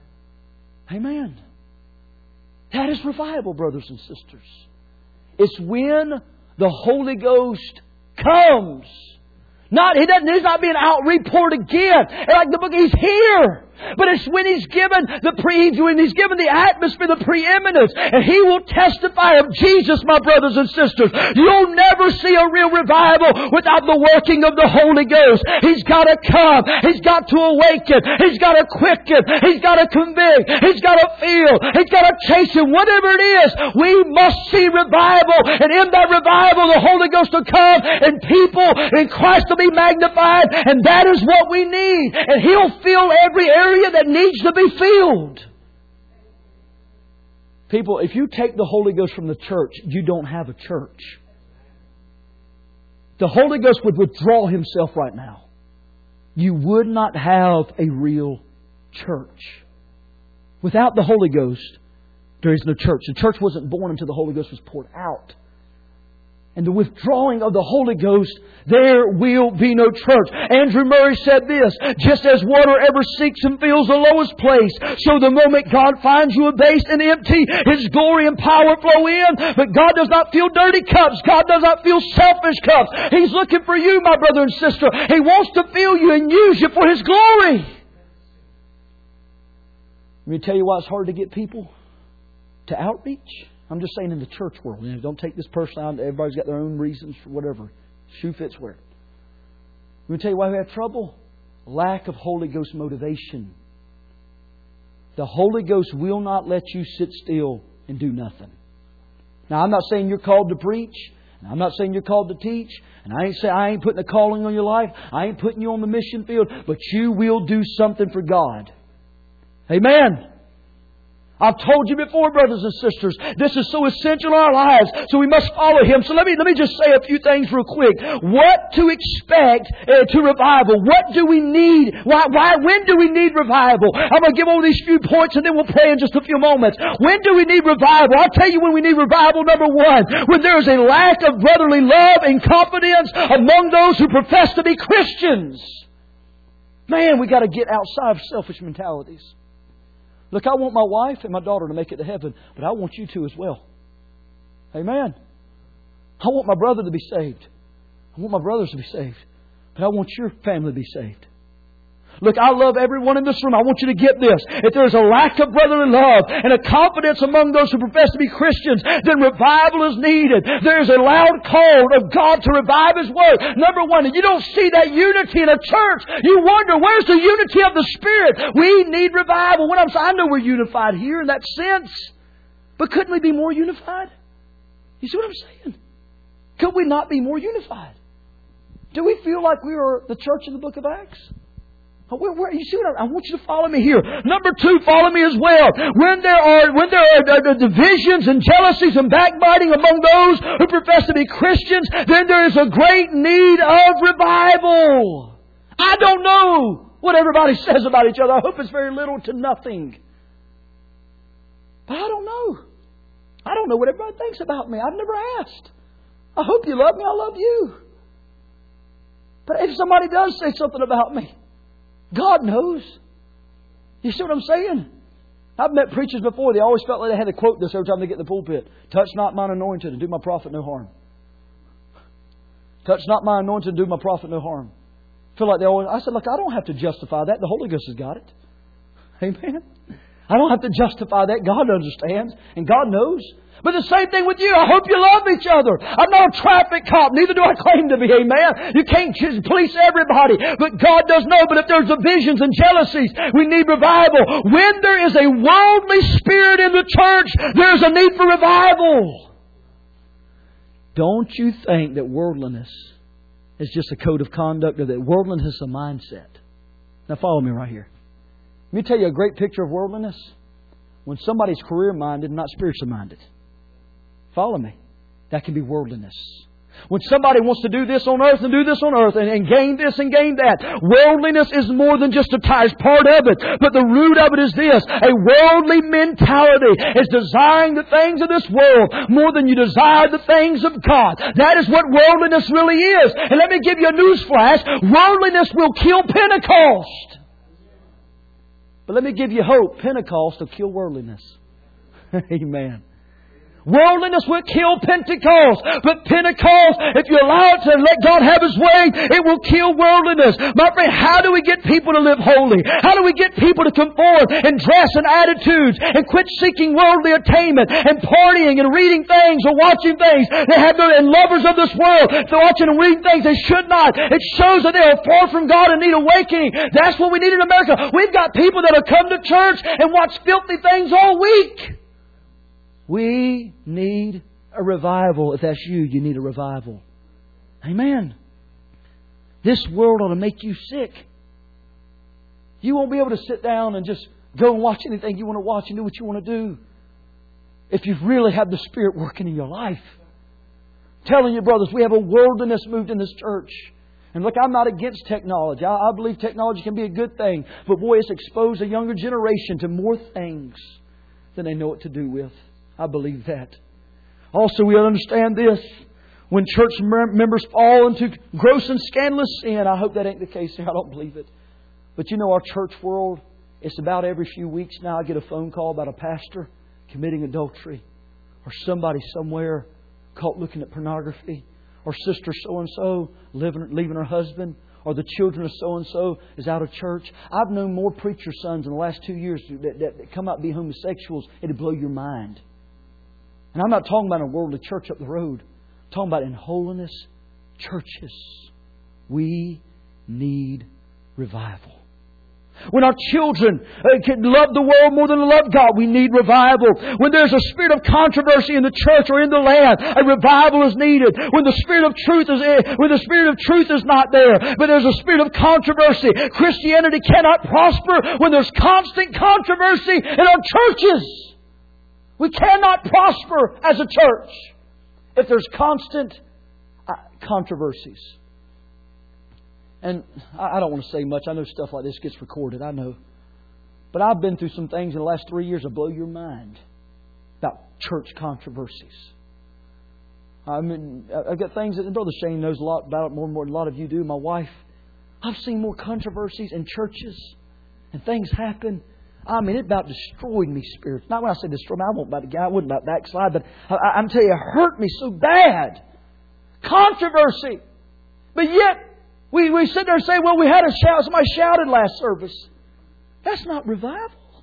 Amen. That is revival, brothers and sisters. It's when the Holy Ghost comes. Not, he doesn't, he's not being out repoured again. Like the book, He's here. But it's when He's given the pre, when He's given the atmosphere, the preeminence. And He will testify of Jesus, my brothers and sisters. You'll never see a real revival without the working of the Holy Ghost. He's got to come. He's got to awaken. He's got to quicken. He's got to convict. He's got to feel. He's got to chasten. Whatever it is, we must see revival. And in that revival, the Holy Ghost will come and people in Christ will be magnified. And that is what we need. And He'll fill every area that needs to be filled. People, if you take the Holy Ghost from the church, you don't have a church. The Holy Ghost would withdraw Himself right now. You would not have a real church. Without the Holy Ghost, there is no church. The church wasn't born until the Holy Ghost was poured out. And the withdrawing of the Holy Ghost, there will be no church. Andrew Murray said this, just as water ever seeks and fills the lowest place, so the moment God finds you abased and empty, His glory and power flow in. But God does not fill dirty cups. God does not fill selfish cups. He's looking for you, my brother and sister. He wants to fill you and use you for His glory. Let me tell you why it's hard to get people to outreach. I'm just saying in the church world. You know, don't take this person out. Everybody's got their own reasons for whatever. Shoe fits where. Let me tell you why we have trouble. Lack of Holy Ghost motivation. The Holy Ghost will not let you sit still and do nothing. Now, I'm not saying you're called to preach. And I'm not saying you're called to teach. And I ain't saying I ain't putting a calling on your life. I ain't putting you on the mission field. But you will do something for God. Amen. I've told you before, brothers and sisters, this is so essential in our lives, so we must follow Him. So let me let me just say a few things real quick. What to expect uh, to revival? What do we need? Why? Why? When do we need revival? I'm going to give over these few points, and then we'll pray in just a few moments. When do we need revival? I'll tell you when we need revival. Number one, when there is a lack of brotherly love and confidence among those who profess to be Christians. Man, we got to get outside of selfish mentalities. Look, I want my wife and my daughter to make it to heaven, but I want you to as well. Amen. I want my brother to be saved. I want my brothers to be saved. But I want your family to be saved. Look, I love everyone in this room. I want you to get this. If there's a lack of brotherly love and a confidence among those who profess to be Christians, then revival is needed. There's a loud call of God to revive His Word. Number one, if you don't see that unity in a church, you wonder, where's the unity of the Spirit? We need revival. When I'm saying, I know we're unified here in that sense, but couldn't we be more unified? You see what I'm saying? Could we not be more unified? Do we feel like we are the church in the book of Acts? Where, where, you see what I, I want you to follow me here. Number two, follow me as well. When there are when there are uh, divisions and jealousies and backbiting among those who profess to be Christians, then there is a great need of revival. I don't know what everybody says about each other. I hope it's very little to nothing. But I don't know. I don't know what everybody thinks about me. I've never asked. I hope you love me. I love you. But if somebody does say something about me, God knows. You see what I'm saying? I've met preachers before. They always felt like they had to quote this every time they get in the pulpit. Touch not mine anointed and do my prophet no harm. Touch not my anointed and do my prophet no harm. Feel like they always. I said, look, I don't have to justify that. The Holy Ghost has got it. Amen. I don't have to justify that. God understands and God knows. But the same thing with you. I hope you love each other. I'm not a traffic cop. Neither do I claim to be. Amen. You can't police everybody. But God does know. But if there's divisions and jealousies, we need revival. When there is a worldly spirit in the church, there's a need for revival. Don't you think that worldliness is just a code of conduct, or that worldliness is a mindset? Now follow me right here. Let me tell you a great picture of worldliness. When somebody's career-minded and not spiritually minded. Follow me. That can be worldliness. When somebody wants to do this on earth and do this on earth and, and gain this and gain that. Worldliness is more than just a tie, part of it. But the root of it is this. A worldly mentality is desiring the things of this world more than you desire the things of God. That is what worldliness really is. And let me give you a news flash. Worldliness will kill Pentecost. But let me give you hope. Pentecost will kill worldliness. Amen. Worldliness will kill Pentecost. But Pentecost, if you allow it to let God have His way, it will kill worldliness. My friend, how do we get people to live holy? How do we get people to conform in dress and attitudes and quit seeking worldly attainment and partying and reading things or watching things they have no, and lovers of this world? They're watching and reading things they should not. It shows that they are far from God and need awakening. That's what we need in America. We've got people that have come to church and watch filthy things all week. We need a revival. If that's you, you need a revival. Amen. This world ought to make you sick. You won't be able to sit down and just go and watch anything you want to watch and do what you want to do if you really have the Spirit working in your life. I'm telling you, brothers, we have a worldliness moved in this church. And look, I'm not against technology. I, I believe technology can be a good thing. But boy, it's exposed a younger generation to more things than they know what to do with. I believe that. Also, we understand this. When church members fall into gross and scandalous sin, I hope that ain't the case here. I don't believe it. But you know, our church world, it's about every few weeks now I get a phone call about a pastor committing adultery. Or somebody somewhere caught looking at pornography. Or sister so-and-so living, leaving her husband. Or the children of so-and-so is out of church. I've known more preacher sons in the last two years that, that, that come out to be homosexuals. It'd blow your mind. And I'm not talking about a worldly church up the road. I'm talking about in holiness churches. We need revival. When our children can love the world more than they love God, we need revival. When there's a spirit of controversy in the church or in the land, a revival is needed. When the spirit of truth is in, when the spirit of truth is not there, but there's a spirit of controversy. Christianity cannot prosper when there's constant controversy in our churches. We cannot prosper as a church if there's constant controversies. And I don't want to say much. I know stuff like this gets recorded. I know. But I've been through some things in the last three years that blow your mind about church controversies. I mean, I've got things that Brother Shane knows a lot about it more and more than a lot of you do. My wife. I've seen more controversies in churches and things happen. I mean, it about destroyed me spiritually. Not when I say destroy me, I won't about the guy, I wouldn't about backslide, but I, I'm telling you, it hurt me so bad. Controversy. But yet, we, we sit there and say, well, we had a shout, somebody shouted last service. That's not revival.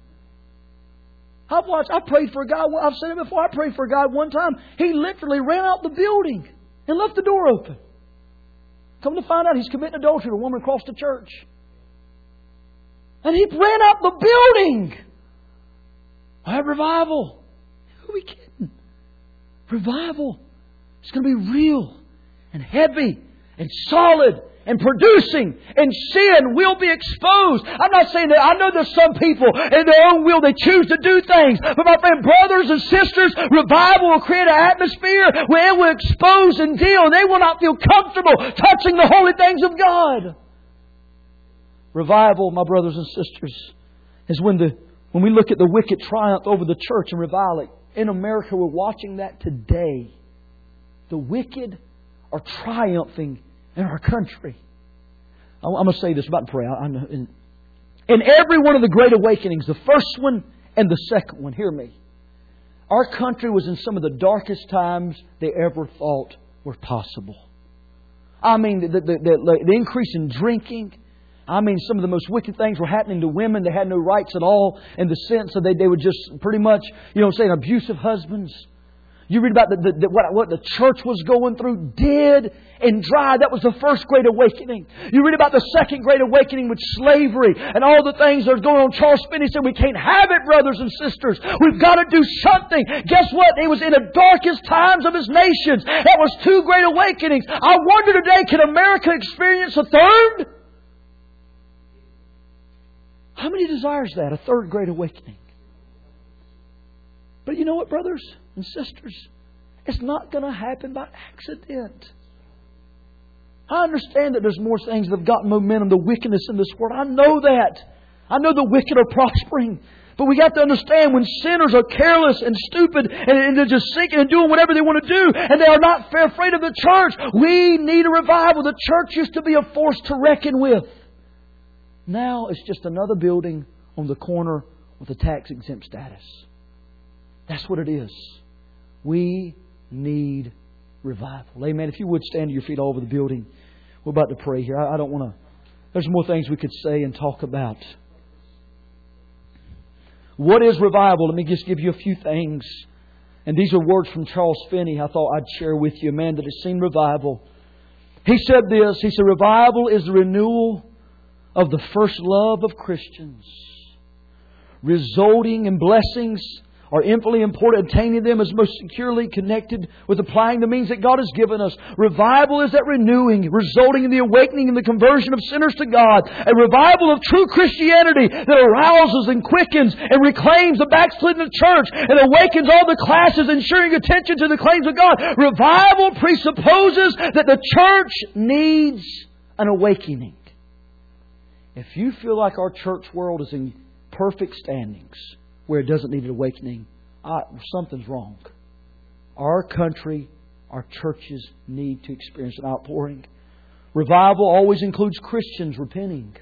I've watched, I prayed for a guy, I've said it before, I prayed for a guy one time, he literally ran out the building and left the door open. Come to find out he's committing adultery with a woman across the church. And he ran out the building. I have revival. Who are we kidding? Revival It's going to be real and heavy and solid and producing, and sin will be exposed. I'm not saying that. I know there's some people in their own will, they choose to do things. But my friend, brothers and sisters, revival will create an atmosphere where it will expose and deal. And they will not feel comfortable touching the holy things of God. Revival, my brothers and sisters, is when the when we look at the wicked triumph over the church and revival. In America, we're watching that today. The wicked are triumphing in our country. I'm going to say this about prayer. In, in every one of the great awakenings, the first one and the second one, hear me. Our country was in some of the darkest times they ever thought were possible. I mean, the, the, the, the increase in drinking. I mean, some of the most wicked things were happening to women. They had no rights at all in the sense that they, they were just pretty much, you know, saying abusive husbands. You read about the, the, the, what, what the church was going through, dead and dry. That was the first great awakening. You read about the second great awakening with slavery and all the things that are going on. Charles Finney said, we can't have it, brothers and sisters. We've got to do something. Guess what? It was in the darkest times of His nations. That was two great awakenings. I wonder today, can America experience a third? How many desires that? A third great awakening. But you know what, brothers and sisters? It's not going to happen by accident. I understand that there's more things that have gotten momentum, the wickedness in this world. I know that. I know the wicked are prospering. But we got to understand when sinners are careless and stupid and, and they're just sinking and doing whatever they want to do and they are not afraid of the church, we need a revival. The church used to be a force to reckon with. Now it's just another building on the corner with a tax-exempt status. That's what it is. We need revival. Amen. If you would stand to your feet all over the building. We're about to pray here. I, I don't want to... There's more things we could say and talk about. What is revival? Let me just give you a few things. And these are words from Charles Finney I thought I'd share with you. A man that has seen revival. He said this. He said, revival is the renewal of the first love of Christians, resulting in blessings are infinitely important. Attaining them is most securely connected with applying the means that God has given us. Revival is that renewing, resulting in the awakening and the conversion of sinners to God. A revival of true Christianity that arouses and quickens and reclaims the backslidden church and awakens all the classes, ensuring attention to the claims of God. Revival presupposes that the church needs an awakening. If you feel like our church world is in perfect standings, where it doesn't need an awakening, I, something's wrong. Our country, our churches need to experience an outpouring. Revival always includes Christians repenting.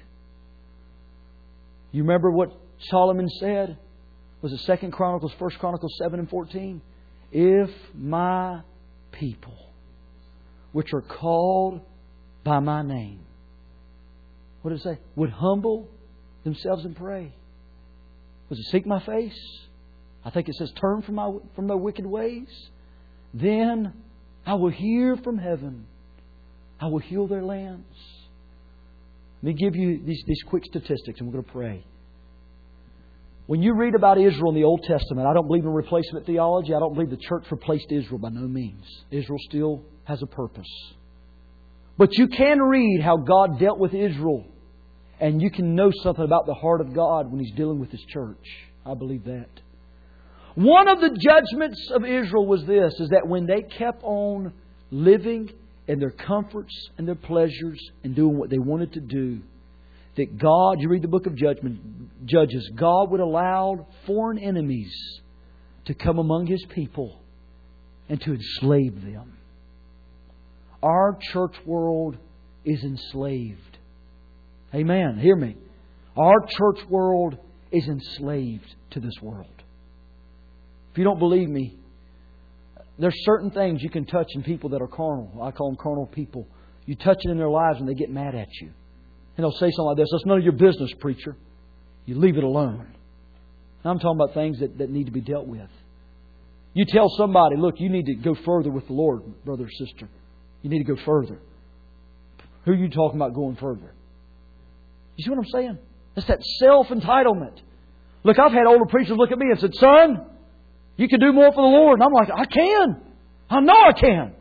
You remember what Solomon said? Was it Second Chronicles, First Chronicles seven and fourteen? If my people, which are called by my name, what did it say? Would humble themselves and pray. Was it seek my face? I think it says turn from my from their wicked ways. Then I will hear from heaven. I will heal their lands. Let me give you these, these quick statistics and we're going to pray. When you read about Israel in the Old Testament, I don't believe in replacement theology. I don't believe the church replaced Israel by no means. Israel still has a purpose. But you can read how God dealt with Israel. And you can know something about the heart of God when He's dealing with His church. I believe that. One of the judgments of Israel was this, is that when they kept on living in their comforts and their pleasures and doing what they wanted to do, that God, you read the book of Judgment, Judges, God would allow foreign enemies to come among His people and to enslave them. Our church world is enslaved. Amen. Hear me. Our church world is enslaved to this world. If you don't believe me, there's certain things you can touch in people that are carnal. I call them carnal people. You touch it in their lives and they get mad at you. And they'll say something like this, that's none of your business, preacher. You leave it alone. I'm talking about things that, that need to be dealt with. You tell somebody, look, you need to go further with the Lord, brother or sister. You need to go further. Who are you talking about going further? You see what I'm saying? It's that self-entitlement. Look, I've had older preachers look at me and said, son, you can do more for the Lord. And I'm like, I can. I know I can.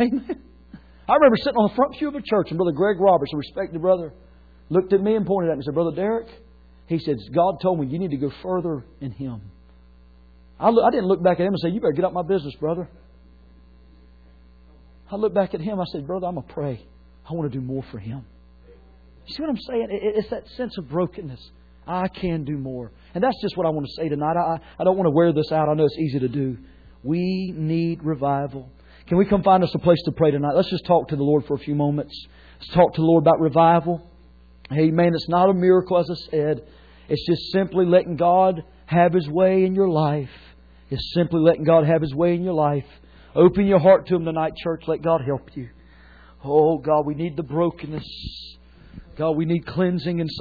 Amen. I remember sitting on the front pew of a church and Brother Greg Roberts, a respected brother, looked at me and pointed at me and said, Brother Derek, he said, God told me you need to go further in Him. I, look, I didn't look back at him and say, you better get out my business, brother. I looked back at him. I said, brother, I'm going to pray. I want to do more for Him. You see what I'm saying? It's that sense of brokenness. I can do more. And that's just what I want to say tonight. I, I don't want to wear this out. I know it's easy to do. We need revival. Can we come find us a place to pray tonight? Let's just talk to the Lord for a few moments. Let's talk to the Lord about revival. Amen. It's not a miracle, as I said. It's just simply letting God have His way in your life. It's simply letting God have His way in your life. Open your heart to Him tonight, church. Let God help you. Oh, God, we need the brokenness. God, we need cleansing inside.